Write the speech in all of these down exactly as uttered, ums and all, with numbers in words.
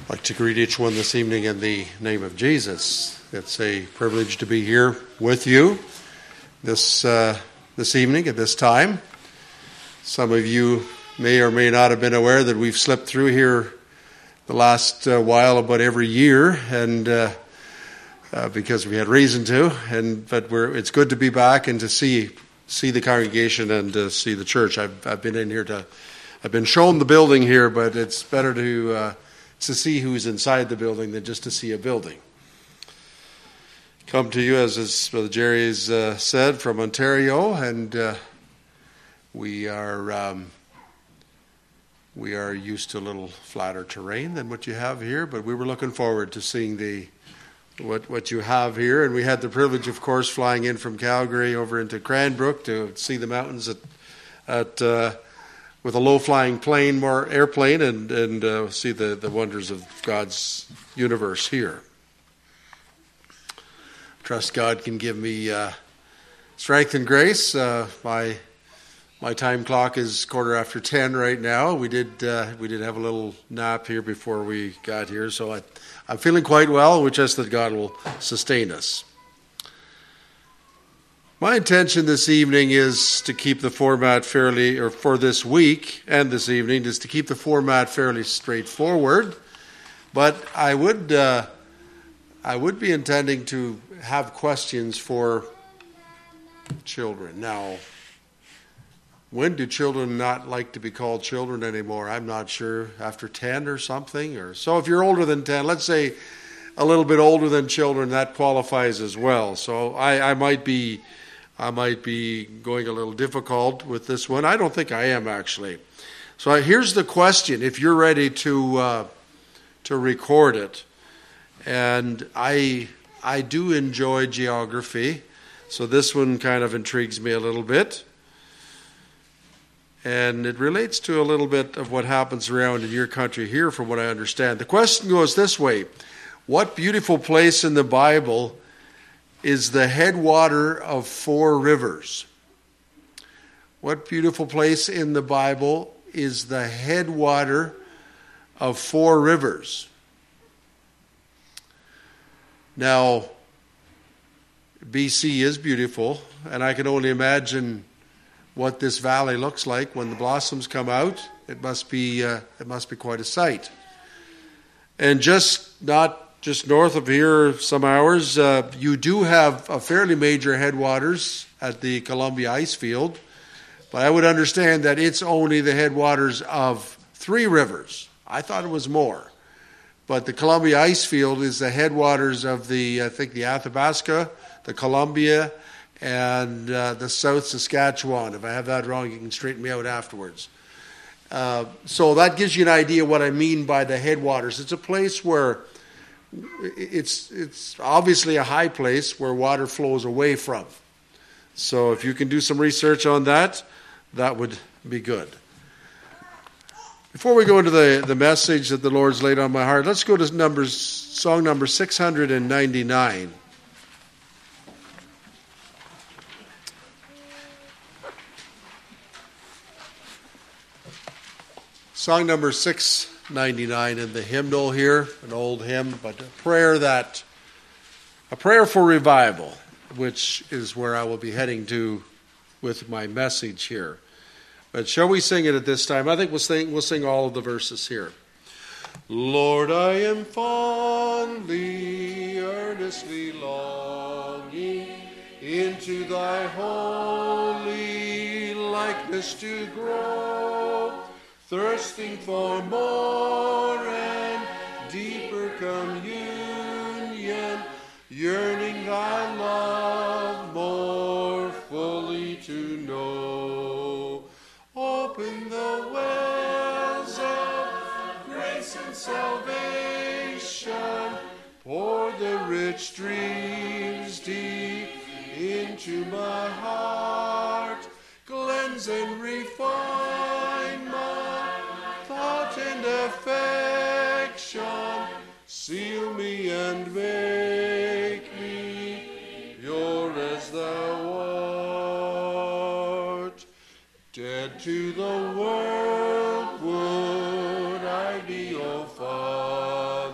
I'd like to greet each one this evening in the name of Jesus. It's a privilege to be here with you this uh, this evening at this time. Some of you may or may not have been aware that we've slipped through here the last uh, while about every year, and uh, uh, because we had reason to. And but we're it's good to be back and to see see the congregation and to see the church. I've I've been in here to I've been shown the building here, but it's better to. Uh, to see who's inside the building than just to see a building. Come to you, as, as Brother Jerry has uh, said, from Ontario, and uh, we are um, we are used to a little flatter terrain than what you have here, but we were looking forward to seeing the what what you have here, and we had the privilege, of course, flying in from Calgary over into Cranbrook to see the mountains at at uh, with a low-flying plane, more airplane, and and uh, see the, the wonders of God's universe here. Trust God can give me uh, strength and grace. Uh, my my time clock is quarter after ten right now. We did uh, we did have a little nap here before we got here, so I, I'm feeling quite well. We trust that God will sustain us. My intention this evening is to keep the format fairly, or for this week and this evening, is to keep the format fairly straightforward. But I would, uh, I would be intending to have questions for children. Now, when do children not like to be called children anymore? I'm not sure. After ten or something, or so. If you're older than ten, let's say a little bit older than children, that qualifies as well. So I, I might be. I might be going a little difficult with this one. I don't think I am, actually. So here's the question, if you're ready to uh, to record it. And I I do enjoy geography, so this one kind of intrigues me a little bit. And it relates to a little bit of what happens around in your country here, from what I understand. The question goes this way: what beautiful place in the Bible is the headwater of four rivers? What beautiful place in the Bible is the headwater of four rivers? Now, B C is beautiful, and I can only imagine what this valley looks like when the blossoms come out. It must be uh, it must be quite a sight. And just not Just north of here, some hours, uh, you do have a fairly major headwaters at the Columbia Ice Field, but I would understand that it's only the headwaters of three rivers. I thought it was more. But the Columbia Ice Field is the headwaters of the, I think, the Athabasca, the Columbia, and uh, the South Saskatchewan. If I have that wrong, you can straighten me out afterwards. Uh, so that gives you an idea what I mean by the headwaters. It's a place where It's it's obviously a high place where water flows away from. So if you can do some research on that, that would be good. Before we go into the, the message that the Lord's laid on my heart, let's go to numbers, song number six hundred ninety-nine. Song number six ninety-nine in the hymnal here, an old hymn, but a prayer that, a prayer for revival, which is where I will be heading to with my message here. But shall we sing it at this time? I think we'll sing, we'll sing all of the verses here. Lord, I am fondly, earnestly longing into thy holy likeness to grow, thirsting for more and deeper communion, yearning thy love more fully to know. Open the wells of grace and salvation, pour the rich streams deep into my heart, cleanse and refine my thought and affection, seal me and make me pure as thou art. Dead to the world would I be, O Father,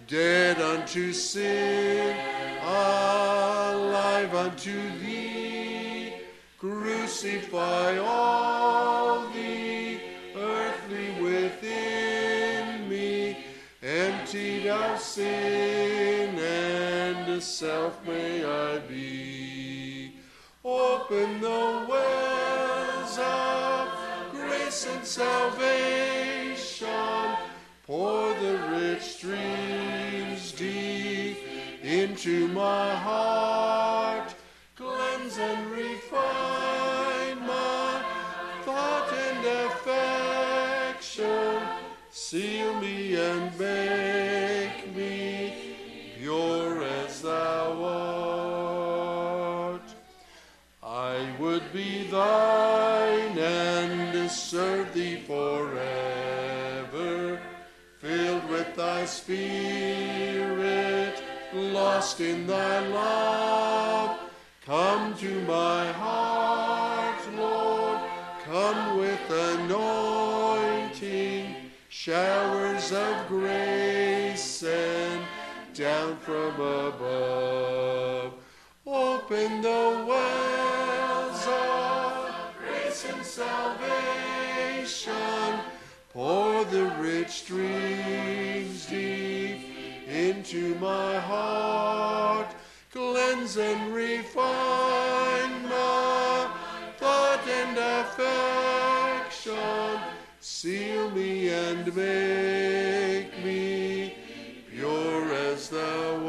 dead unto sin, alive unto thee. Crucify all the earthly within me, emptied of sin and self may I be. Open the wells of grace and salvation, pour the rich streams deep into my heart, cleanse and refine my thought and affection, seal me and make me pure as thou art. I would be thine and serve thee forever, filled with thy spirit, lost in thy love. Come to my heart, Lord, come with anointing, showers of grace send down from above. Open the wells of grace and salvation, pour the rich streams deep into my heart, cleanse and refine my thought and affection, seal me and make me pure as thou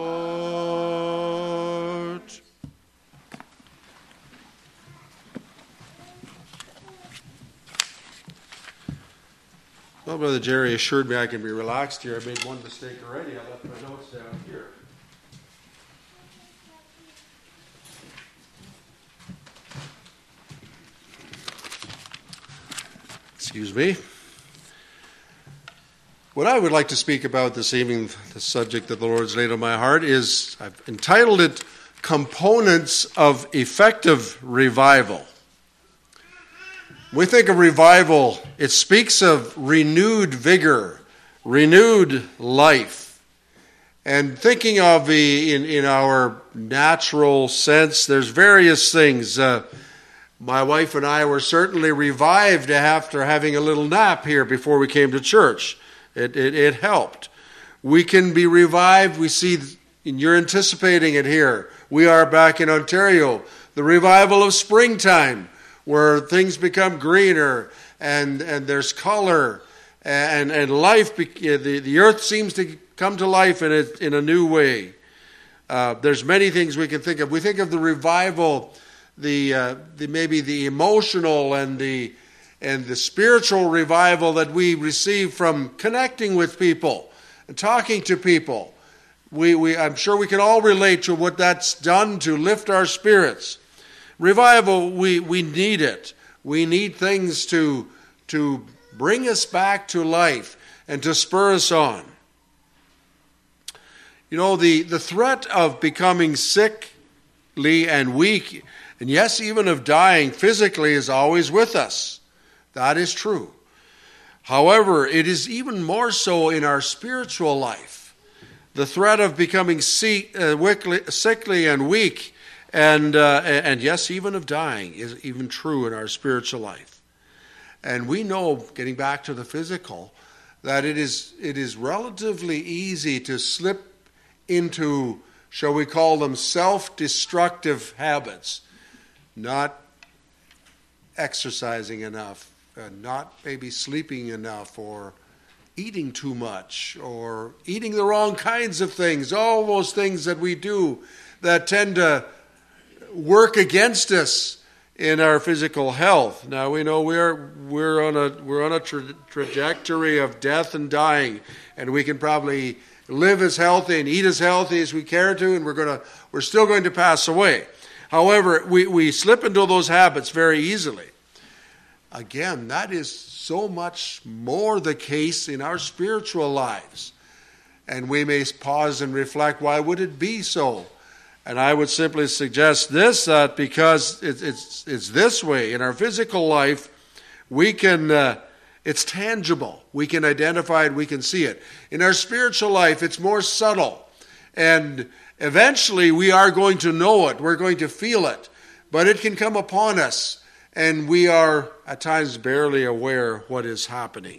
art. Well, Brother Jerry assured me I can be relaxed here. I made one mistake already. I left my notes down here. Excuse me. What I would like to speak about this evening, the subject that the Lord's laid on my heart, is, I've entitled it, Components of Effective Revival. When we think of revival, it speaks of renewed vigor, renewed life. And thinking of the, in, in our natural sense, there's various things. Uh, my wife and I were certainly revived after having a little nap here before we came to church. It, it, it helped. We can be revived. We see, and you're anticipating it here. We are back in Ontario. The revival of springtime, where things become greener and, and there's color and, and life. The, the earth seems to come to life in a, in a new way. Uh, there's many things we can think of. We think of the revival, the, uh, the maybe the emotional and the and the spiritual revival that we receive from connecting with people and talking to people. We, we, I'm sure we can all relate to what that's done to lift our spirits. Revival, we, we need it. We need things to, to bring us back to life and to spur us on. You know, the, the threat of becoming sickly and weak, and yes, even of dying physically, is always with us. That is true. However, it is even more so in our spiritual life. The threat of becoming sickly and weak, and uh, and yes, even of dying, is even true in our spiritual life. And we know, getting back to the physical, that it is it is relatively easy to slip into, shall we call them, self-destructive habits, not exercising enough, Uh, not maybe sleeping enough, or eating too much, or eating the wrong kinds of things, all those things that we do that tend to work against us in our physical health. Now we know we're we're on a we're on a tra- trajectory of death and dying, and we can probably live as healthy and eat as healthy as we care to, and we're gonna we're still going to pass away. However, we, we slip into those habits very easily. Again, that is so much more the case in our spiritual lives. And we may pause and reflect, why would it be so? And I would simply suggest this, that because it's, it's, it's this way. In our physical life, we can, uh, It's tangible. We can identify it, we can see it. In our spiritual life, it's more subtle. And eventually we are going to know it. We're going to feel it. But it can come upon us, and we are at times barely aware what is happening.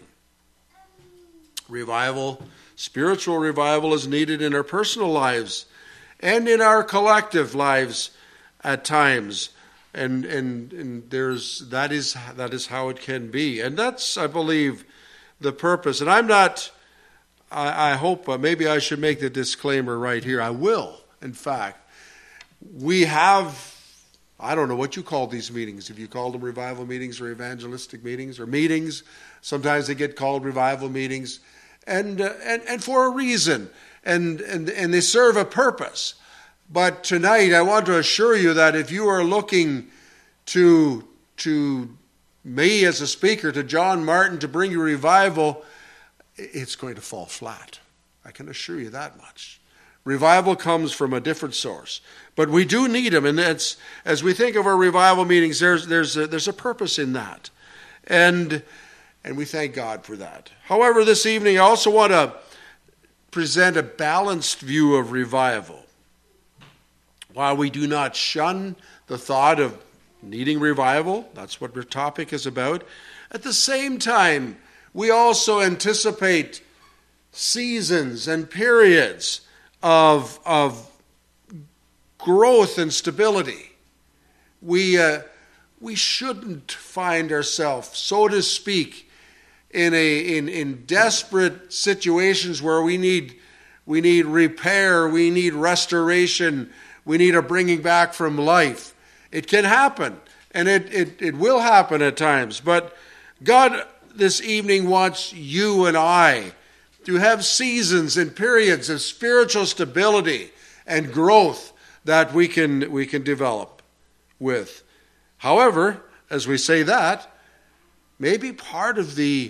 Revival, spiritual revival is needed in our personal lives and in our collective lives at times. And, and and there's that is that is how it can be, and that's, I believe, the purpose. And I'm not. I, I hope uh, maybe I should make the disclaimer right here. I will. In fact, we have. I don't know what you call these meetings. If you call them revival meetings or evangelistic meetings or meetings, sometimes they get called revival meetings, and uh, and and for a reason, and and and they serve a purpose. But tonight, I want to assure you that if you are looking to, to me as a speaker, to John Martin, to bring you revival, it's going to fall flat. I can assure you that much. Revival comes from a different source. But we do need them. And it's, as we think of our revival meetings, there's, there's, a, there's a purpose in that. And, and we thank God for that. However, this evening, I also want to present a balanced view of revival. While we do not shun the thought of needing revival, that's what our topic is about, at the same time, we also anticipate seasons and periods of, of growth and stability. We, uh, we shouldn't find ourselves, so to speak, in, a, in, in desperate situations where we need, we need repair, we need restoration, we need a bringing back from life. It can happen, and it, it, it will happen at times. But God this evening wants you and I to have seasons and periods of spiritual stability and growth that we can, we can develop with. However, as we say that, maybe part of the,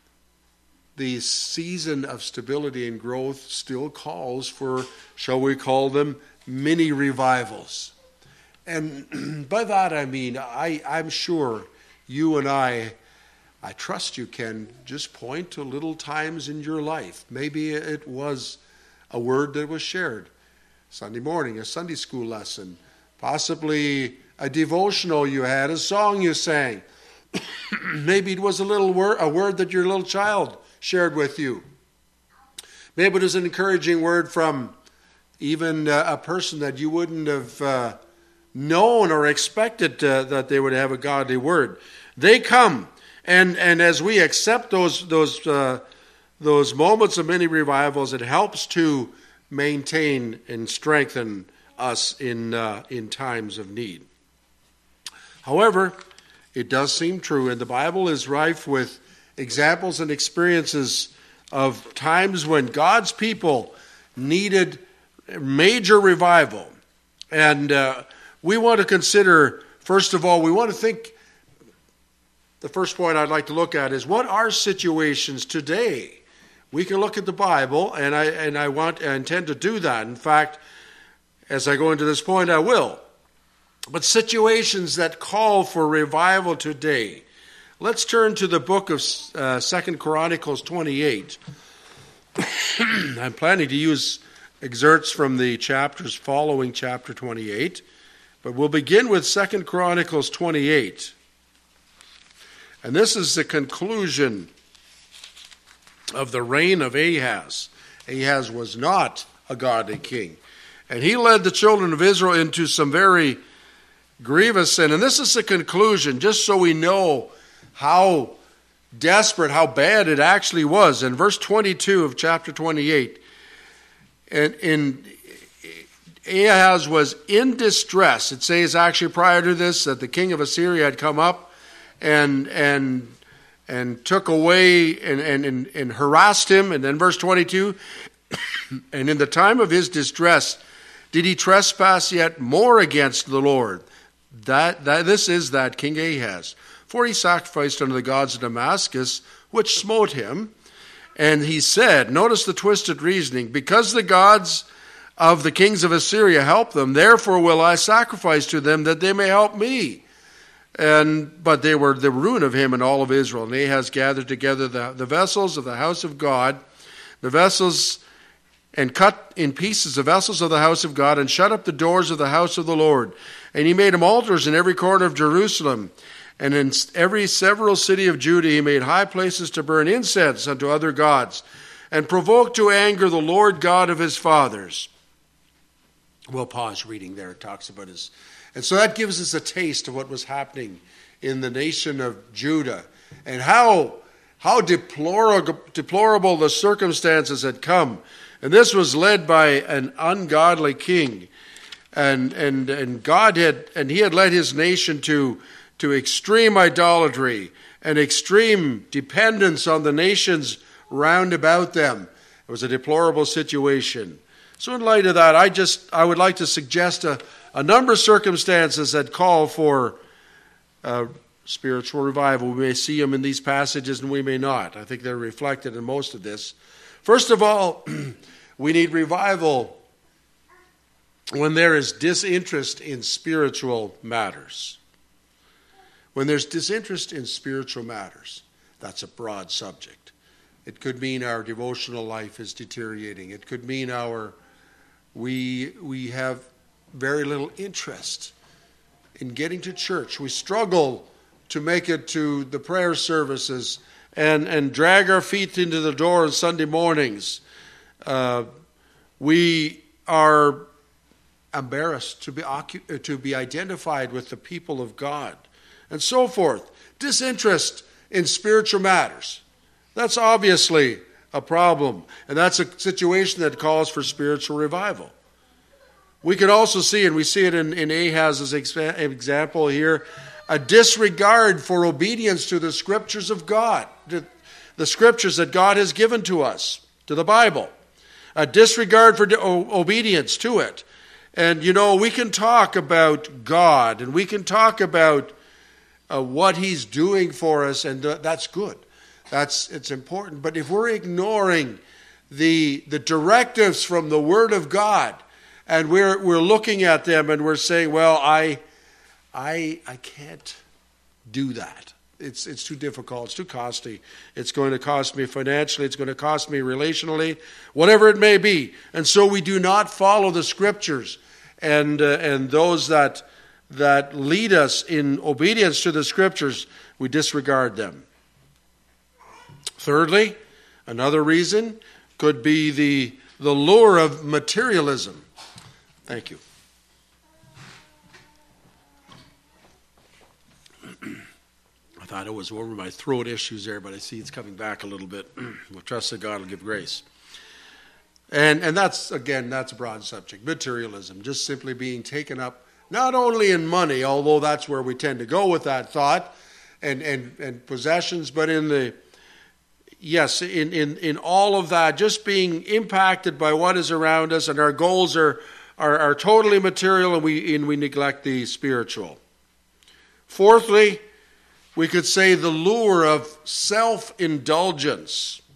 the season of stability and growth still calls for, shall we call them, mini revivals. And by that I mean, I, I'm sure you and I, I trust you can just point to little times in your life. Maybe it was a word that was shared Sunday morning, a Sunday school lesson, possibly a devotional you had, a song you sang. Maybe it was a little word, a word that your little child shared with you. Maybe it was an encouraging word from even uh, a person that you wouldn't have uh, known or expected uh, that they would have a godly word. They come, and and as we accept those those uh, those moments of many revivals, it helps to maintain and strengthen us in uh, in times of need. However, it does seem true, and the Bible is rife with examples and experiences of times when God's people needed major revival. And uh, we want to consider, first of all, we want to think, the first point I'd like to look at is, what are situations today? We can look at the Bible, and I and I want I intend to do that. In fact, as I go into this point, I will. But situations that call for revival today. Let's turn to the book of uh, Second Chronicles twenty-eight. I'm planning to use excerpts from the chapters following chapter twenty-eight, but we'll begin with Second Chronicles twenty-eight. And this is the conclusion of the reign of Ahaz. Ahaz was not a godly king, and he led the children of Israel into some very grievous sin. And this is the conclusion, just so we know how desperate, how bad it actually was. In verse twenty-two of chapter twenty-eight, and in Ahaz was in distress. It says actually prior to this that the king of Assyria had come up and and and took away and, and, and, and harassed him. And then verse twenty-two, and in the time of his distress did he trespass yet more against the Lord. That, that this is that King Ahaz. For he sacrificed unto the gods of Damascus, which smote him. And he said, notice the twisted reasoning, because the gods of the kings of Assyria help them, therefore will I sacrifice to them that they may help me. And but they were the ruin of him and all of Israel. And Ahaz gathered together the, the vessels of the house of God, the vessels, and cut in pieces the vessels of the house of God, and shut up the doors of the house of the Lord. And he made him altars in every corner of Jerusalem, and in every several city of Judah he made high places to burn incense unto other gods, and provoked to anger the Lord God of his fathers. We'll pause reading there. It talks about his... And so that gives us a taste of what was happening in the nation of Judah, and how, how deplorable, deplorable the circumstances had come. And this was led by an ungodly king. And and and God had and he had led his nation to to extreme idolatry and extreme dependence on the nations round about them. It was a deplorable situation. So in light of that, I just I would like to suggest a, a number of circumstances that call for uh, spiritual revival. We may see them in these passages and we may not. I think they're reflected in most of this. First of all, we need revival when there is disinterest in spiritual matters. When there's disinterest in spiritual matters, that's a broad subject. It could mean our devotional life is deteriorating. It could mean our we we have very little interest in getting to church. We struggle to make it to the prayer services and, and drag our feet into the door on Sunday mornings. Uh, we are embarrassed to be occup- to be identified with the people of God, and so forth. Disinterest in spiritual matters. That's obviously a problem, and that's a situation that calls for spiritual revival. We can also see, and we see it in, in Ahaz's exa- example here, a disregard for obedience to the scriptures of God, to the scriptures that God has given to us, to the Bible. A disregard for obedience to it. And, you know, we can talk about God, and we can talk about uh, what he's doing for us, and uh, that's good. That's it's important. But if we're ignoring the the directives from the Word of God, and we're we're looking at them and we're saying, well, I I I can't do that. It's it's too difficult. It's too costly. It's going to cost me financially. It's going to cost me relationally, whatever it may be. And so we do not follow the Scriptures and uh, and those that that lead us in obedience to the Scriptures. We disregard them. Thirdly, another reason could be the the lure of materialism. Thank you. I thought it was over my throat issues there, but I see it's coming back a little bit. We'll trust that God will give grace. And and that's, again, that's a broad subject. Materialism, just simply being taken up, not only in money, although that's where we tend to go with that thought, and, and, and possessions, but in the, yes, in, in, in all of that, just being impacted by what is around us, and our goals are, are, are totally material, and we, and we neglect the spiritual. Fourthly, we could say the lure of self-indulgence.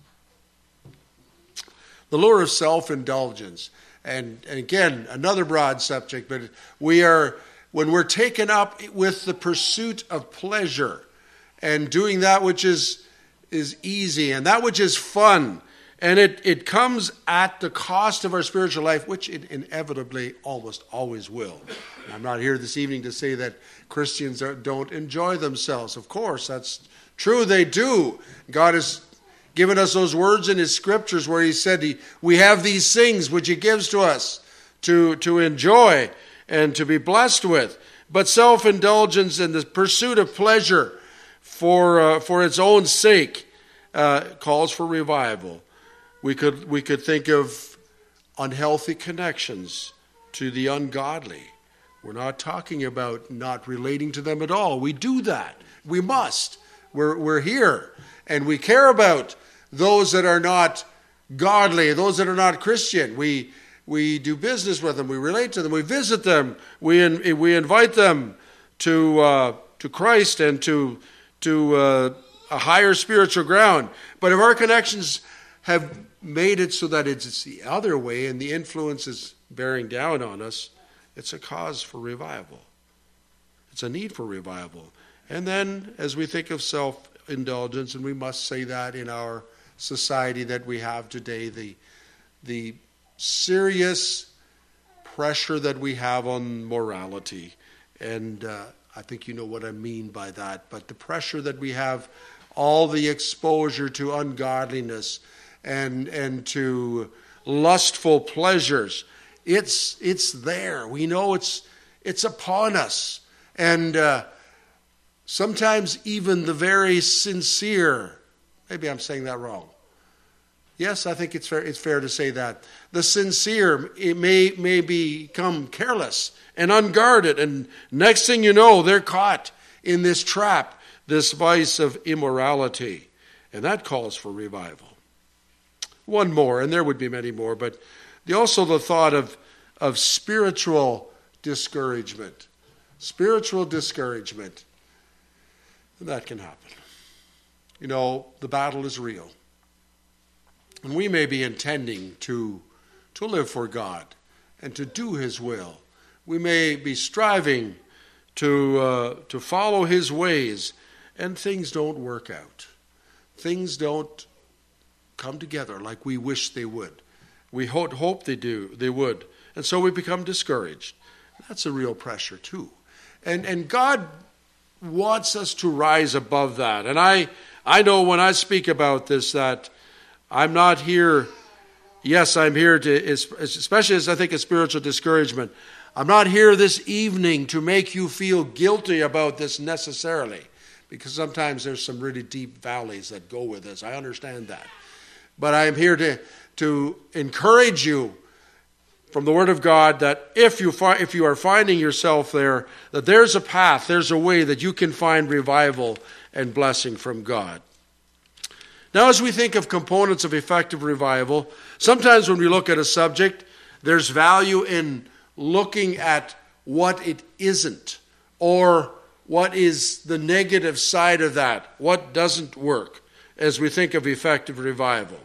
The lure of self-indulgence. And, and again, another broad subject, but we are, when we're taken up with the pursuit of pleasure and doing that which is, is easy and that which is fun, and it, it comes at the cost of our spiritual life, which it inevitably almost always will. I'm not here this evening to say that Christians are, don't enjoy themselves. Of course, that's true, they do. God has given us those words in his scriptures where he said he, we have these things which he gives to us to, to enjoy and to be blessed with. But self-indulgence and the pursuit of pleasure for uh, for its own sake uh, calls for revival. We could we could think of unhealthy connections to the ungodly. We're not talking about not relating to them at all. We do that. We must. We're we're here, and we care about those that are not godly, those that are not Christian. We we do business with them. We relate to them. We visit them. We in, we invite them to uh, to Christ and to to uh, a higher spiritual ground. But if our connections have made it so that it's the other way and the influence is bearing down on us, it's a cause for revival. It's a need for revival. And then as we think of self-indulgence, and we must say that in our society that we have today, the, the serious pressure that we have on morality. And uh, I think you know what I mean by that. But the pressure that we have, all the exposure to ungodliness and and to lustful pleasures, it's it's there. We know it's it's upon us. And uh, sometimes even the very sincere, maybe I'm saying that wrong. Yes, I think it's fair, it's fair to say that. The sincere, it may, may become careless and unguarded, and next thing you know, they're caught in this trap, this vice of immorality. And that calls for revival. One more, and there would be many more, but the, also the thought of, of spiritual discouragement. Spiritual discouragement. And that can happen. You know, the battle is real. And we may be intending to, to live for God and to do His will. We may be striving to, uh, to follow His ways, and things don't work out. Things don't come together like we wish they would. We ho- hope they do, they would. And so we become discouraged. That's a real pressure too. And, and God wants us to rise above that. And I, I know when I speak about this that I'm not here, yes, I'm here to, especially as I think of spiritual discouragement, I'm not here this evening to make you feel guilty about this necessarily, because sometimes there's some really deep valleys that go with this. I understand that. But I'm here to, to encourage you from the Word of God that if you, fi- if you are finding yourself there, that there's a path, there's a way that you can find revival and blessing from God. Now, as we think of components of effective revival, sometimes when we look at a subject, there's value in looking at what it isn't, or what is the negative side of that, what doesn't work, as we think of effective revival.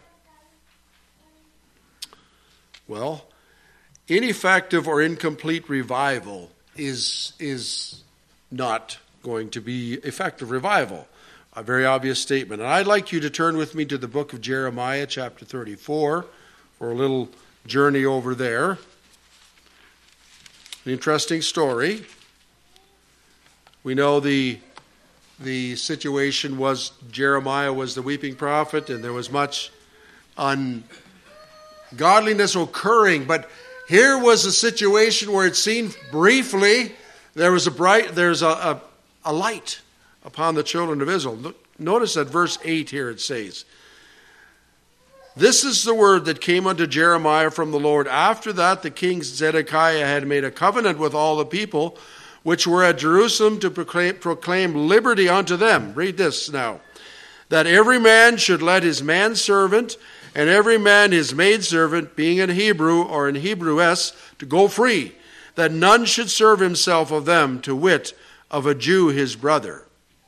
Well, ineffective or incomplete revival is, is not going to be effective revival. A very obvious statement. And I'd like you to turn with me to the book of Jeremiah, chapter thirty-four, for a little journey over there. An interesting story. We know the, the situation was Jeremiah was the weeping prophet, and there was much ungodliness occurring. But here was a situation where it seemed briefly there was a bright, there's a, a, a light upon the children of Israel. Notice that verse eight here it says, "This is the word that came unto Jeremiah from the Lord. After that the king Zedekiah had made a covenant with all the people which were at Jerusalem to proclaim, proclaim liberty unto them." Read this now. "That every man should let his manservant and every man his maidservant, being an Hebrew or an Hebrewess, to go free, that none should serve himself of them, to wit, of a Jew his brother.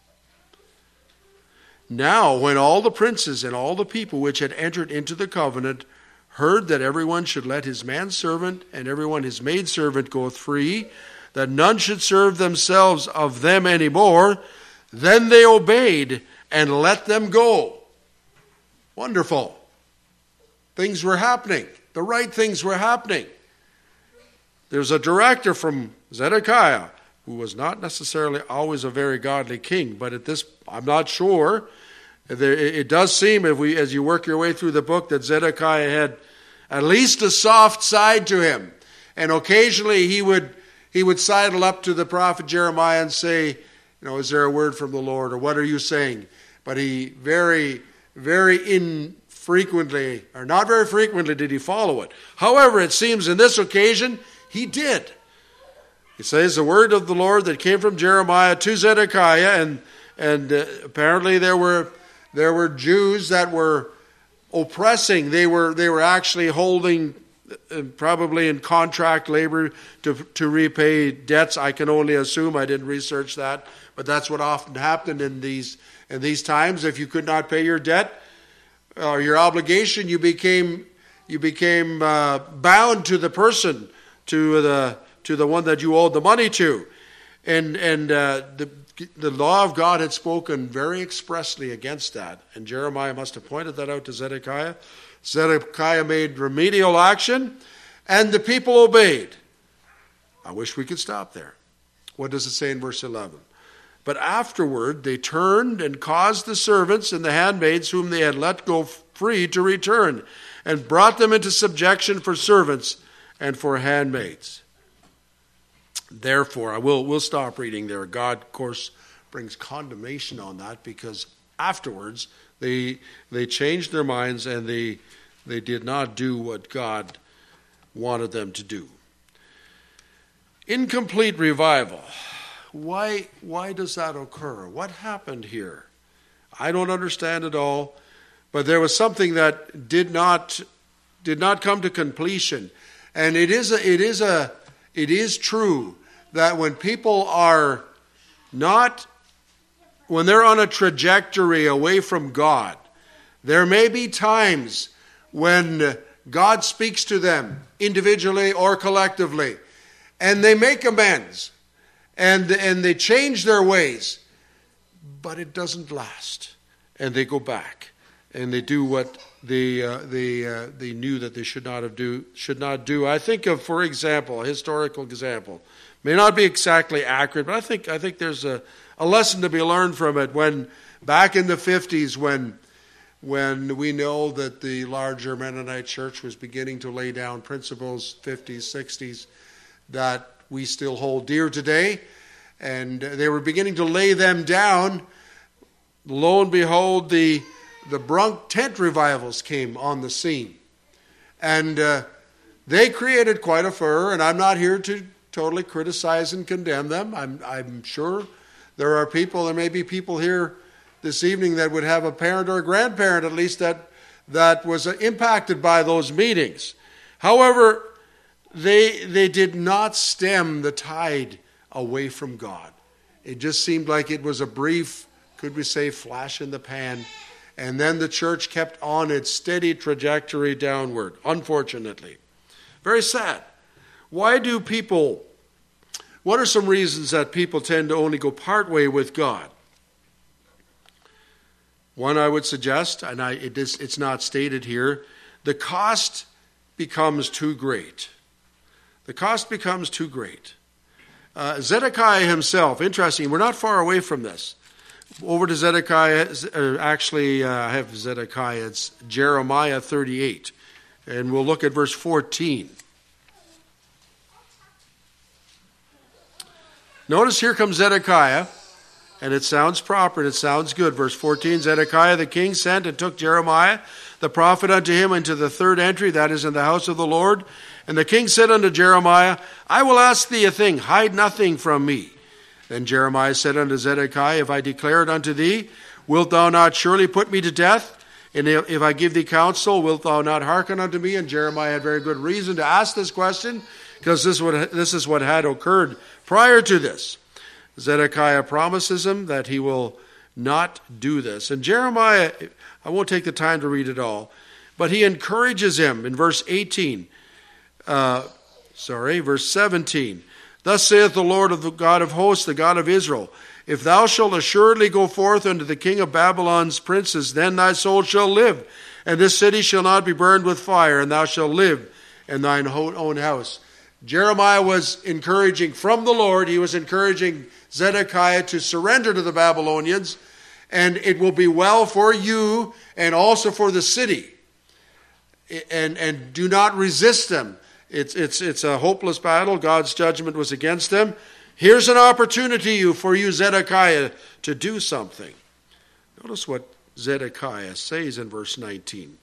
Now, when all the princes and all the people which had entered into the covenant heard that everyone should let his manservant and everyone his maidservant go free, that none should serve themselves of them any more, then they obeyed and let them go." Wonderful. Things were happening. The right things were happening. There's a director from Zedekiah, who was not necessarily always a very godly king, but at this, I'm not sure. It does seem, if we, as you work your way through the book, that Zedekiah had at least a soft side to him, and occasionally he would he would sidle up to the prophet Jeremiah and say, "You know, is there a word from the Lord, or what are you saying?" But he very, very infrequently, or not very frequently, did he follow it. However, it seems in this occasion he did. He says the word of the Lord that came from Jeremiah to Zedekiah, and and uh, apparently there were there were Jews that were oppressing. They were they were actually holding, uh, probably in contract labor to to repay debts. I can only assume. I didn't research that, but that's what often happened in these in these times. If you could not pay your debt or your obligation, you became you became uh, bound to the person, to the to the one that you owed the money to. And and uh, the the law of God had spoken very expressly against that, and Jeremiah must have pointed that out to Zedekiah. Zedekiah made remedial action, and the people obeyed. I wish we could stop there. What does it say in verse eleven? But afterward they turned and caused the servants and the handmaids whom they had let go free to return, and brought them into subjection for servants and for handmaids. Therefore, I will we'll stop reading there. God, of course, brings condemnation on that, because afterwards they they changed their minds and they they did not do what God wanted them to do. Incomplete revival. Why why does that occur? What happened here? I don't understand it all, but there was something that did not did not come to completion. And it is a, it is a it is true that when people are not, when they're on a trajectory away from God, there may be times when God speaks to them individually or collectively, and they make amends, and, and they change their ways, but it doesn't last, and they go back, and they do what they uh, they uh, they knew that they should not have do should not do. I think of, for example, a historical example. May not be exactly accurate, but I think I think there's a, a lesson to be learned from it. When back in the fifties, when when we know that the larger Mennonite church was beginning to lay down principles, fifties, sixties, that we still hold dear today, and they were beginning to lay them down, lo and behold, the the Brunk tent revivals came on the scene, and uh, they created quite a furor. And I'm not here to totally criticize and condemn them. I'm, I'm sure there are people, there may be people here this evening that would have a parent or a grandparent at least that that was impacted by those meetings. However, they they did not stem the tide away from God. It just seemed like it was a brief, could we say, flash in the pan, and then the church kept on its steady trajectory downward, unfortunately. Very sad. Why do people, what are some reasons that people tend to only go part way with God? One I would suggest, and I, it is, it's not stated here, the cost becomes too great. The cost becomes too great. Uh, Zedekiah himself, interesting, we're not far away from this. Over to Zedekiah, or actually uh, I have Zedekiah, it's Jeremiah thirty-eight. And we'll look at verse fourteen. Notice here comes Zedekiah, and it sounds proper and it sounds good. Verse fourteen, Zedekiah the king sent and took Jeremiah the prophet unto him into the third entry, that is in the house of the Lord. And the king said unto Jeremiah, I will ask thee a thing, hide nothing from me. Then Jeremiah said unto Zedekiah, if I declare it unto thee, wilt thou not surely put me to death? And if I give thee counsel, wilt thou not hearken unto me? And Jeremiah had very good reason to ask this question, because this, would, this is what had occurred prior to this. Zedekiah promises him that he will not do this. And Jeremiah, I won't take the time to read it all, but he encourages him in verse eighteen. Uh, sorry, verse seventeen. Thus saith the Lord of the God of hosts, the God of Israel, if thou shalt assuredly go forth unto the king of Babylon's princes, then thy soul shall live, and this city shall not be burned with fire, and thou shalt live in thine own house. Jeremiah was encouraging from the Lord, he was encouraging Zedekiah to surrender to the Babylonians, and it will be well for you and also for the city. And, and do not resist them. It's, it's, it's a hopeless battle. God's judgment was against them. Here's an opportunity for you, Zedekiah, to do something. Notice what Zedekiah says in verse nineteen.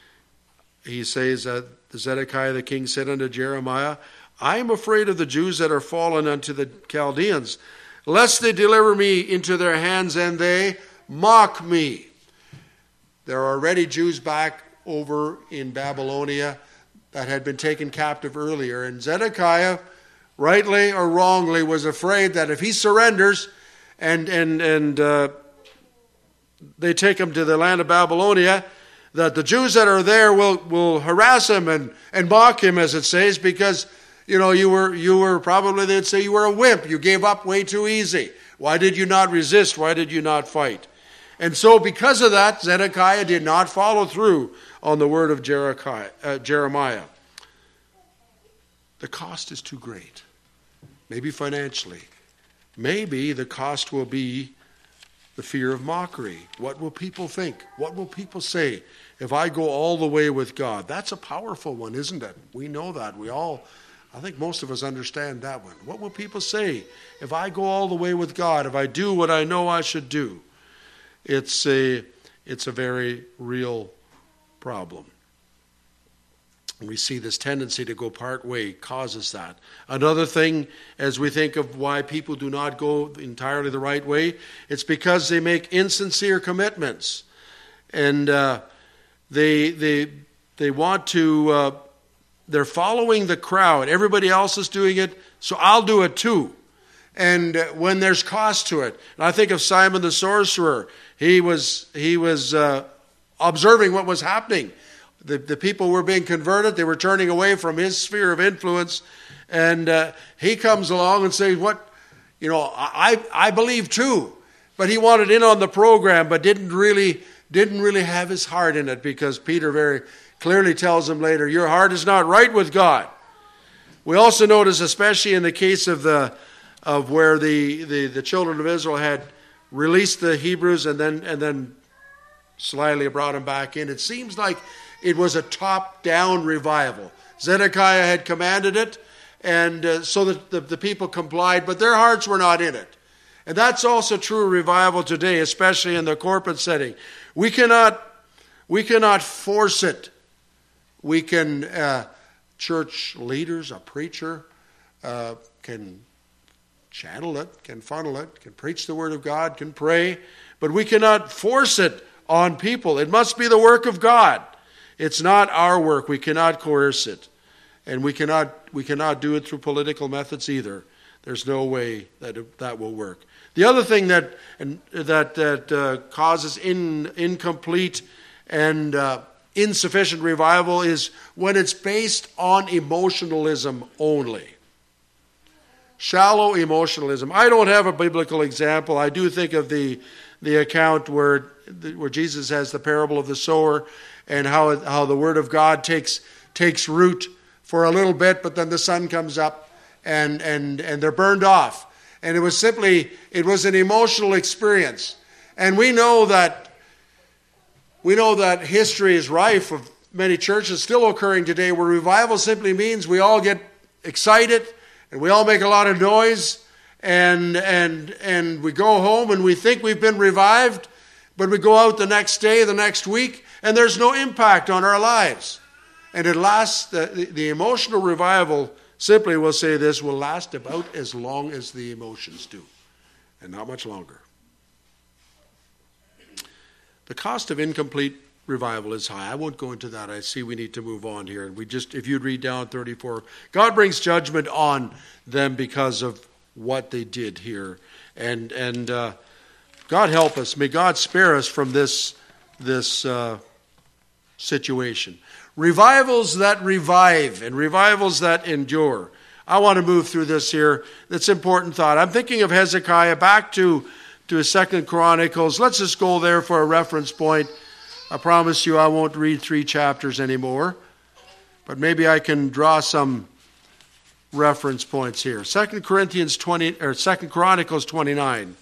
He says that Zedekiah the king said unto Jeremiah, I am afraid of the Jews that are fallen unto the Chaldeans, lest they deliver me into their hands and they mock me. There are already Jews back over in Babylonia that had been taken captive earlier. And Zedekiah, rightly or wrongly, was afraid that if he surrenders and and and uh, they take him to the land of Babylonia, that the Jews that are there will, will harass him and, and mock him, as it says, because you know you were you were probably they'd say you were a wimp, you gave up way too easy. Why did you not resist? Why did you not fight? And so because of that, Zedekiah did not follow through on the word of uh, Jeremiah. The cost is too great. Maybe financially. Maybe the cost will be the fear of mockery. What will people think? What will people say if I go all the way with God? That's a powerful one, isn't it? We know that. We all, I think most of us understand that one. What will people say if I go all the way with God, if I do what I know I should do? It's a, it's a very real problem. And we see this tendency to go part way causes that. Another thing, as we think of why people do not go entirely the right way, it's because they make insincere commitments. And uh, they, they, they want to, uh, they're following the crowd. Everybody else is doing it, so I'll do it too. And uh, when there's cost to it. And I think of Simon the sorcerer. He was, he was uh, observing what was happening. The, the people were being converted. They were turning away from his sphere of influence. And uh, he comes along and says, what, you know, I, I believe too. But he wanted in on the program, but didn't really, didn't really have his heart in it, because Peter very clearly tells him later, your heart is not right with God. We also notice, especially in the case of the, of where the, the, the children of Israel had released the Hebrews and then, and then slyly brought them back in. It seems like it was a top-down revival. Zedekiah had commanded it, and uh, so that the, the people complied, but their hearts were not in it. And that's also true of revival today, especially in the corporate setting. We cannot, we cannot force it. We can, uh, church leaders, a preacher, uh, can channel it, can funnel it, can preach the word of God, can pray, but we cannot force it on people. It must be the work of God. It's not our work. We cannot coerce it. And we cannot we cannot do it through political methods either. There's no way that it, that will work. The other thing that and, that that uh, causes in, incomplete and uh, insufficient revival is when it's based on emotionalism only. Shallow emotionalism. I don't have a biblical example. I do think of the the account where where Jesus has the parable of the sower, and how how the word of God takes takes root for a little bit, but then the sun comes up and and and they're burned off. And it was simply it was an emotional experience. And we know that we know that history is rife of many churches still occurring today where revival simply means we all get excited and we all make a lot of noise, and and and we go home and we think we've been revived, but we go out the next day, the next week, and there's no impact on our lives. And it lasts, the, the emotional revival, simply will say this, will last about as long as the emotions do, and not much longer. The cost of incomplete revival is high. I won't go into that. I see we need to move on here. We just, if you'd read down thirty-four, God brings judgment on them because of what they did here. And and uh, God help us. May God spare us from this, this uh, situation. Revivals that revive and revivals that endure. I want to move through this here. That's an important thought. I'm thinking of Hezekiah. Back to, to Second Chronicles. Let's just go there for a reference point. I promise you I won't read three chapters anymore. But maybe I can draw some reference points here. Second Corinthians twenty or Second Chronicles twenty-nine.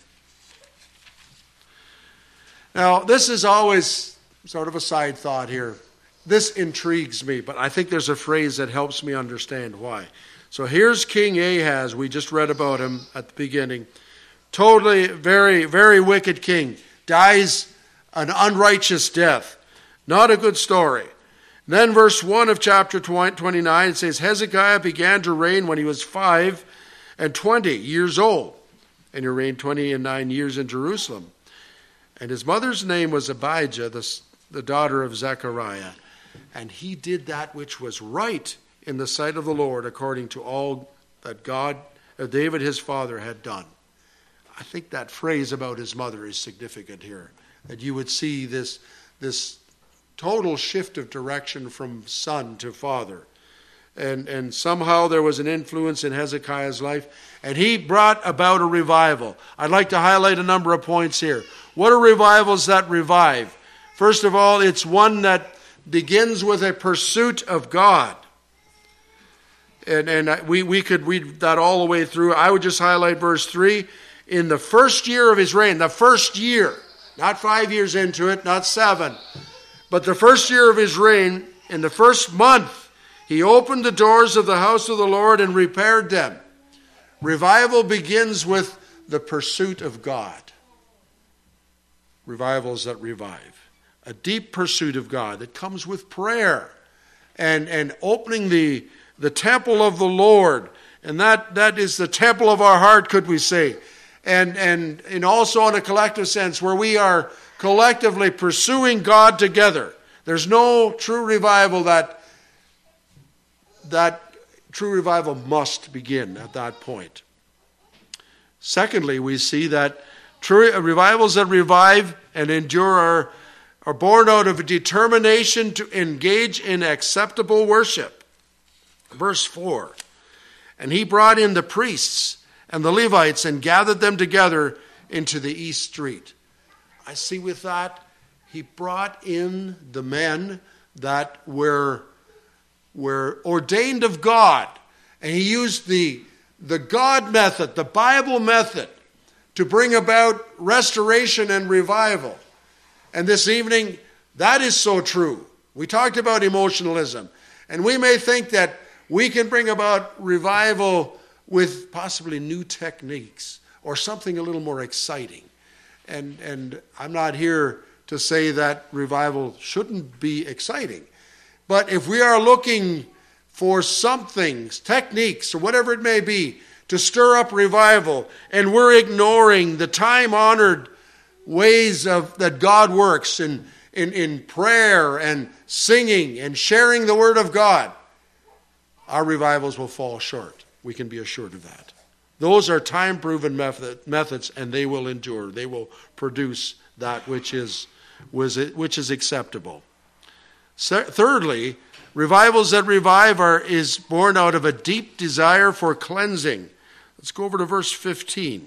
Now, this is always sort of a side thought here. This intrigues me, but I think there's a phrase that helps me understand why. So here's King Ahaz. We just read about him at the beginning. Totally, very, very wicked king. Dies an unrighteous death. Not a good story. Then verse one of chapter twenty-nine, it says, Hezekiah began to reign when he was five and twenty years old. And he reigned twenty and nine years in Jerusalem. And his mother's name was Abijah, the, the daughter of Zechariah. And he did that which was right in the sight of the Lord, according to all that God, uh, David his father, had done. I think that phrase about his mother is significant here. That you would see this, this total shift of direction from son to father. And, and somehow there was an influence in Hezekiah's life. And he brought about a revival. I'd like to highlight a number of points here. What are revivals that revive? First of all, it's one that begins with a pursuit of God. And, and we, we could read that all the way through. I would just highlight verse three. In the first year of his reign, the first year, not five years into it, not seven, but the first year of his reign, in the first month, he opened the doors of the house of the Lord and repaired them. Revival begins with the pursuit of God. Revivals that revive. A deep pursuit of God that comes with prayer and, and opening the, the temple of the Lord. And that, that is the temple of our heart, could we say. And, and, and also in a collective sense where we are collectively pursuing God together. There's no true revival that, that true revival must begin at that point. Secondly, we see that true revivals that revive and endure are, are born out of a determination to engage in acceptable worship. Verse four, and he brought in the priests and the Levites and gathered them together into the east street. I see with that, he brought in the men that were, were ordained of God. And he used the, the God method, the Bible method, to bring about restoration and revival. And this evening, that is so true. We talked about emotionalism. And we may think that we can bring about revival with possibly new techniques or something a little more exciting. And, and I'm not here to say that revival shouldn't be exciting. But if we are looking for something, techniques or whatever it may be, to stir up revival, and we're ignoring the time-honored ways of that God works in, in, in prayer and singing and sharing the Word of God, our revivals will fall short. We can be assured of that. Those are time-proven method, methods, and they will endure. They will produce that which is, which is acceptable. Thirdly, revivals that revive are is born out of a deep desire for cleansing. Let's go over to verse fifteen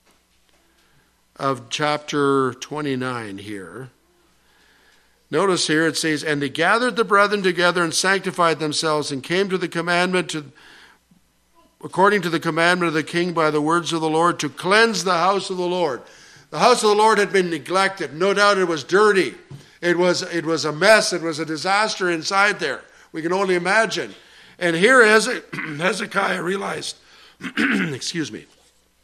of chapter twenty-nine here. Notice here it says, and they gathered the brethren together and sanctified themselves and came to the commandment to according to the commandment of the king by the words of the Lord, to cleanse the house of the Lord. The house of the Lord had been neglected. No doubt it was dirty. It was, it was a mess. It was a disaster inside there. We can only imagine. And here Hezekiah realized, excuse me,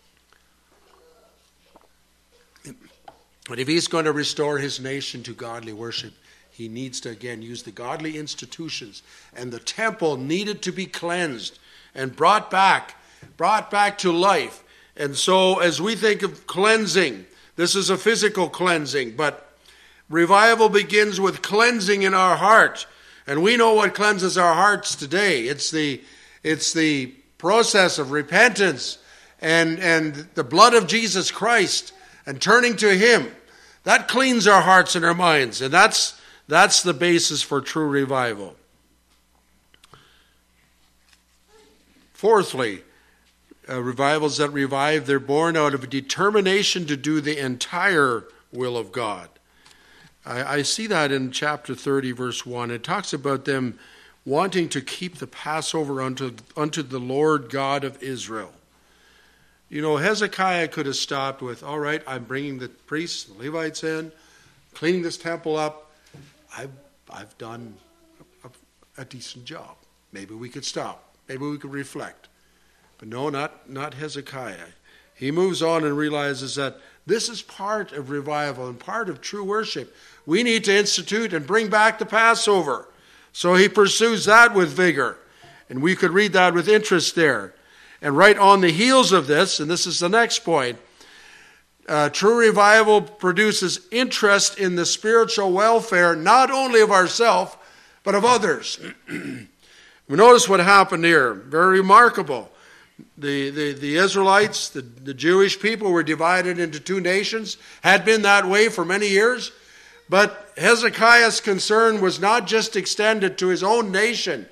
but if he's going to restore his nation to godly worship, he needs to again use the godly institutions. And the temple needed to be cleansed and brought back, brought back to life. And so as we think of cleansing, this is a physical cleansing, but revival begins with cleansing in our heart. And we know what cleanses our hearts today. It's the, it's the process of repentance and, and the blood of Jesus Christ and turning to Him. That cleans our hearts and our minds. And that's, that's the basis for true revival. Fourthly, uh, revivals that revive, they're born out of a determination to do the entire will of God. I, I see that in chapter thirty, verse one. It talks about them wanting to keep the Passover unto, unto the Lord God of Israel. You know, Hezekiah could have stopped with, all right, I'm bringing the priests, the Levites in, cleaning this temple up. I've, I've done a, a, a decent job. Maybe we could stop. Maybe we could reflect. But no, not, not Hezekiah. He moves on and realizes that this is part of revival and part of true worship. We need to institute and bring back the Passover. So he pursues that with vigor. And we could read that with interest there. And right on the heels of this, and this is the next point, uh, true revival produces interest in the spiritual welfare, not only of ourselves, but of others. We notice what happened here. Very remarkable. The, the, the Israelites, the, the Jewish people, were divided into two nations, had been that way for many years. But Hezekiah's concern was not just extended to his own nation,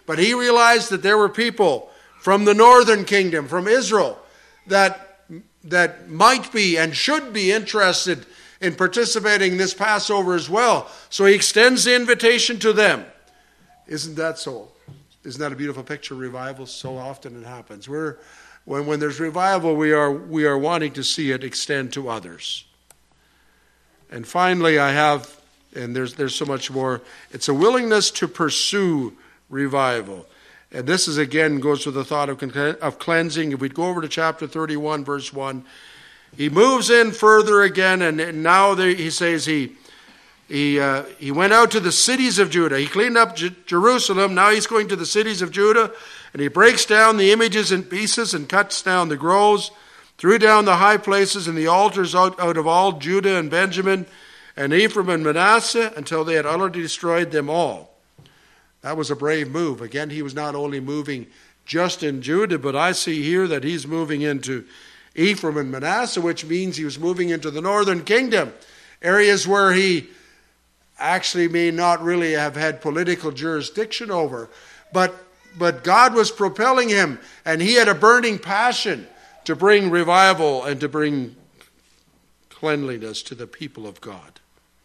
But he realized that there were people from the northern kingdom, from Israel, that, that might be and should be interested in participating in this Passover as well. So he extends the invitation to them. Isn't that so? Isn't that a beautiful picture of revival? So often it happens. We're, when, when there's revival, we are, we are wanting to see it extend to others. And finally, I have, and there's, there's so much more, it's a willingness to pursue revival. And this is, again, goes with the thought of, of cleansing. If we go over to chapter thirty-one, verse one, he moves in further again, and, and now there, he says he he uh, he went out to the cities of Judah. He cleaned up J- Jerusalem. Now he's going to the cities of Judah, and he breaks down the images in pieces and cuts down the groves, threw down the high places and the altars out, out of all Judah and Benjamin and Ephraim and Manasseh until they had utterly destroyed them all. That was a brave move. Again, he was not only moving just in Judah, but I see here that he's moving into Ephraim and Manasseh, which means he was moving into the northern kingdom, areas where he actually may not really have had political jurisdiction over. But, but God was propelling him, and he had a burning passion to bring revival and to bring cleanliness to the people of God.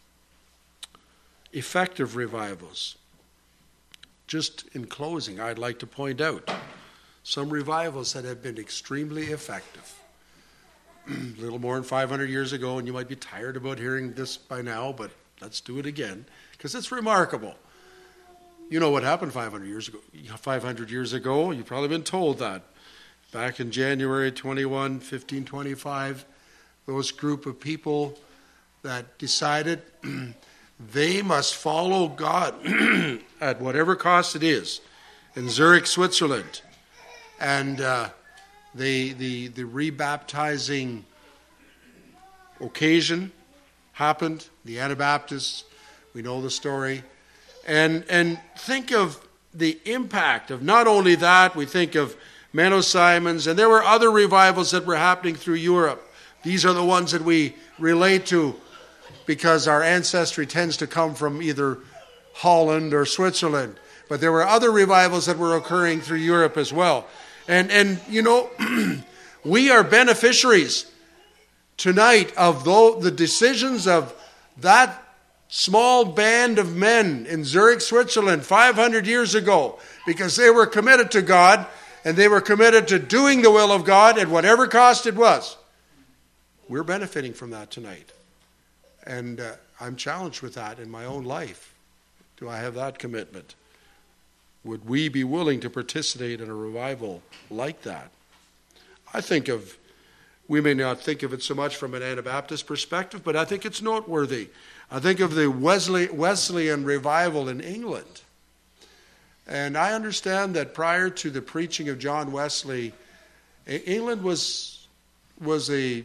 Effective revivals. Just in closing, I'd like to point out some revivals that have been extremely effective. A little more than five hundred years ago, and you might be tired about hearing this by now, but let's do it again, because it's remarkable. You know what happened five hundred years ago. five hundred years ago, you've probably been told that. Back in January twenty-first, fifteen twenty-five, those group of people that decided they must follow God at whatever cost it is in Zurich, Switzerland. And uh, the, the, the rebaptizing occasion happened. The Anabaptists, we know the story. And, and think of the impact of not only that, we think of Menno Simons, and there were other revivals that were happening through Europe. These are the ones that we relate to because our ancestry tends to come from either Holland or Switzerland. But there were other revivals that were occurring through Europe as well. And, and you know, we are beneficiaries tonight of the decisions of that small band of men in Zurich, Switzerland, five hundred years ago, because they were committed to God, and they were committed to doing the will of God at whatever cost it was. We're benefiting from that tonight. And uh, I'm challenged with that in my own life. Do I have that commitment? Would we be willing to participate in a revival like that? I think of, we may not think of it so much from an Anabaptist perspective, but I think it's noteworthy. I think of the Wesley, Wesleyan revival in England. And I understand that prior to the preaching of John Wesley, England was was a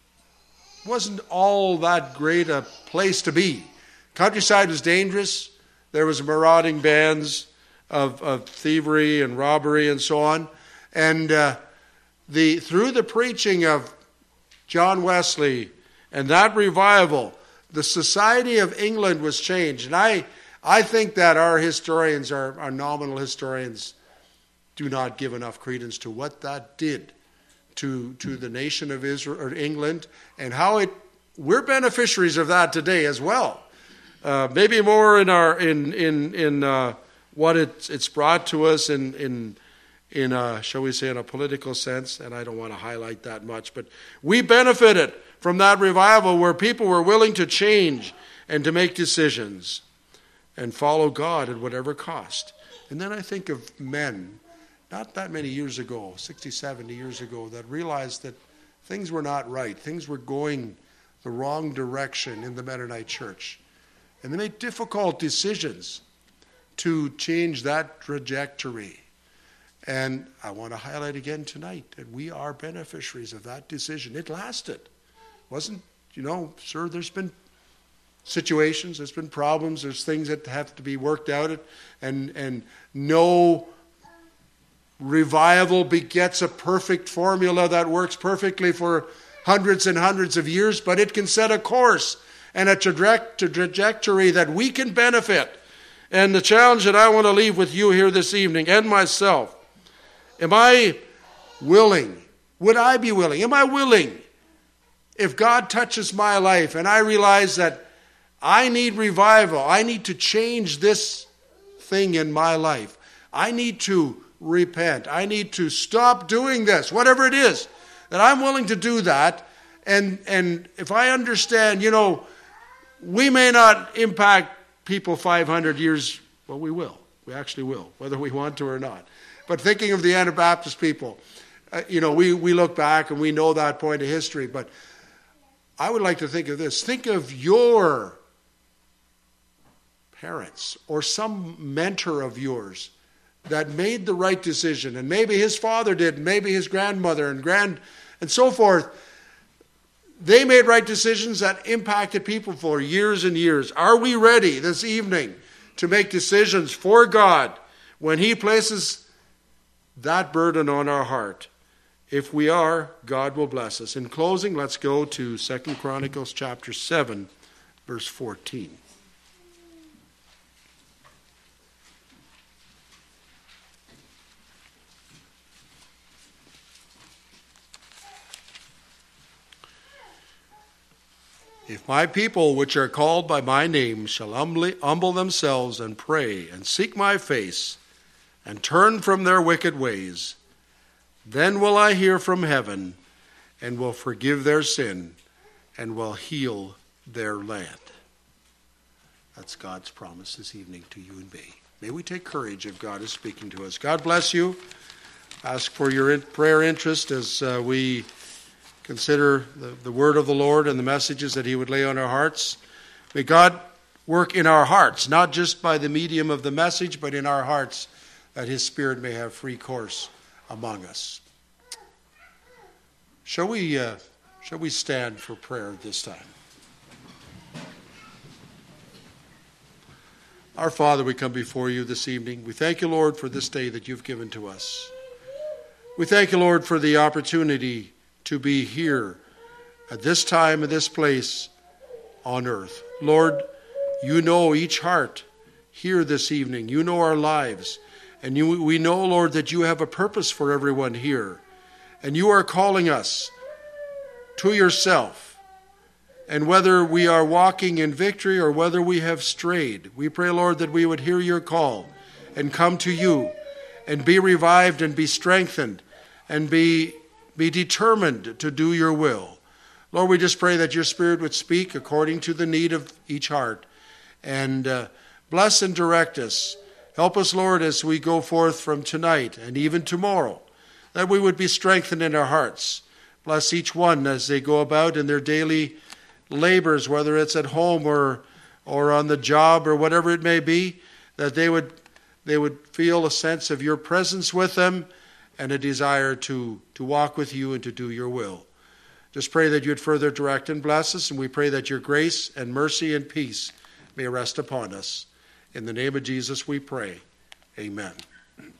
wasn't all that great a place to be. Countryside was dangerous. There was marauding bands of, of thievery and robbery and so on. And uh, the through the preaching of John Wesley and that revival, the society of England was changed. And I I think that our historians, our, our nominal historians, do not give enough credence to what that did to, to the nation of Israel or England, and how it we're beneficiaries of that today as well. Uh, maybe more in our in in in uh, what it, it's brought to us in in in a, shall we say, in a political sense, and I don't want to highlight that much, but we benefited from that revival where people were willing to change and to make decisions and follow God at whatever cost. And then I think of men, not that many years ago, sixty, seventy years ago, that realized that things were not right. Things were going the wrong direction in the Mennonite church. And they made difficult decisions to change that trajectory. And I want to highlight again tonight that we are beneficiaries of that decision. It lasted. Wasn't, you know, sir, there's been situations, there's been problems, there's things that have to be worked out, and and no revival begets a perfect formula that works perfectly for hundreds and hundreds of years, but it can set a course and a traje- trajectory that we can benefit. And the challenge that I want to leave with you here this evening and myself, am I willing? Would I be willing? Am I willing? If God touches my life and I realize that I need revival, I need to change this thing in my life, I need to repent, I need to stop doing this, whatever it is, that I'm willing to do that. And, and if I understand, you know, we may not impact people five hundred years, well, we will. We actually will, whether we want to or not. But thinking of the Anabaptist people, uh, you know, we, we look back and we know that point of history. But I would like to think of this. Think of your parents or some mentor of yours that made the right decision. And maybe his father did, and maybe his grandmother and grand and so forth. They made right decisions that impacted people for years and years. Are we ready this evening to make decisions for God when He places that burden on our heart? If we are, God will bless us. In closing, let's go to Second Chronicles chapter seven, verse fourteen. If my people, which are called by my name, shall humbly, humble themselves and pray and seek my face and turn from their wicked ways, then will I hear from heaven and will forgive their sin and will heal their land. That's God's promise this evening to you and me. May we take courage if God is speaking to us. God bless you. Ask for your prayer interest as uh, we consider the, the word of the Lord and the messages that He would lay on our hearts. May God work in our hearts, not just by the medium of the message, but in our hearts, that His Spirit may have free course among us. Shall we, uh, shall we stand for prayer at this time? Our Father, we come before you this evening. We thank you, Lord, for this day that you've given to us. We thank you, Lord, for the opportunity to be here at this time and this place on earth. Lord, you know each heart here this evening. You know our lives. And you, we know, Lord, that you have a purpose for everyone here. And you are calling us to yourself. And whether we are walking in victory or whether we have strayed, we pray, Lord, that we would hear your call and come to you and be revived and be strengthened and be Be determined to do your will. Lord, we just pray that your Spirit would speak according to the need of each heart. And uh, bless and direct us. Help us, Lord, as we go forth from tonight and even tomorrow, that we would be strengthened in our hearts. Bless each one as they go about in their daily labors, whether it's at home or or on the job or whatever it may be, that they would they would feel a sense of your presence with them and a desire to, to walk with you and to do your will. Just pray that you'd further direct and bless us, and we pray that your grace and mercy and peace may rest upon us. In the name of Jesus we pray. Amen.